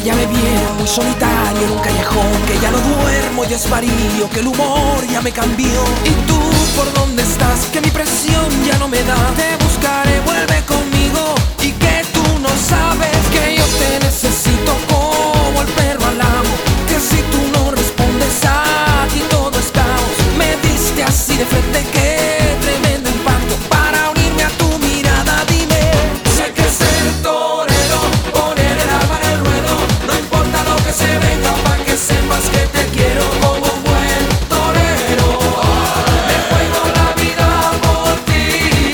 ya me vieron muy solitario en un callejón, que ya no duermo y desvarío, que el humor ya me cambió. ¿Y tú por dónde estás? Que mi presión ya no me da. Te buscaré, vuelve conmigo, y que tú no sabes que yo te necesito como el perro al amo, que si tú no respondes aquí todo es caos. Me diste así de frente, qué tremendo impacto para unirme a tu mirada. Dime, sé que ser torero, poner el alma en el ruedo, no importa lo que se venga, pa' que sepas que te quiero como un buen torero. Me juego la vida por ti.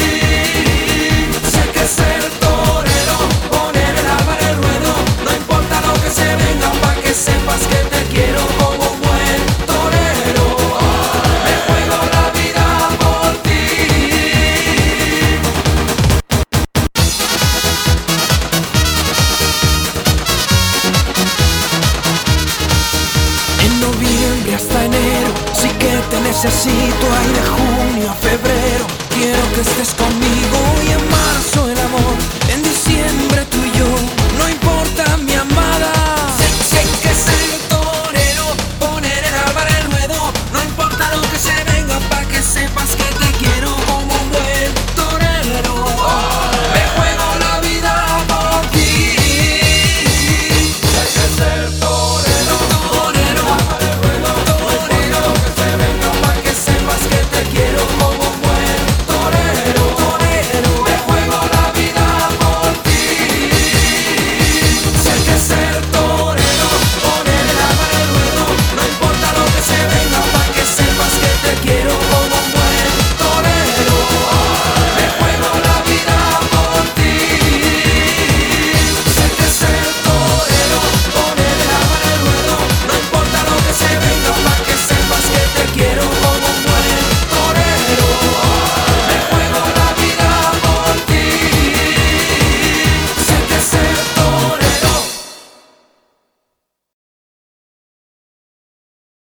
Sé que ser torero, poner el alma en el ruedo, no importa lo que se venga, pa' que sepas que te quiero como un buen torero. Me juego la vida por ti. En noviembre hasta enero sí que te necesito, ahí de junio a febrero quiero que estés conmigo, y en marzo el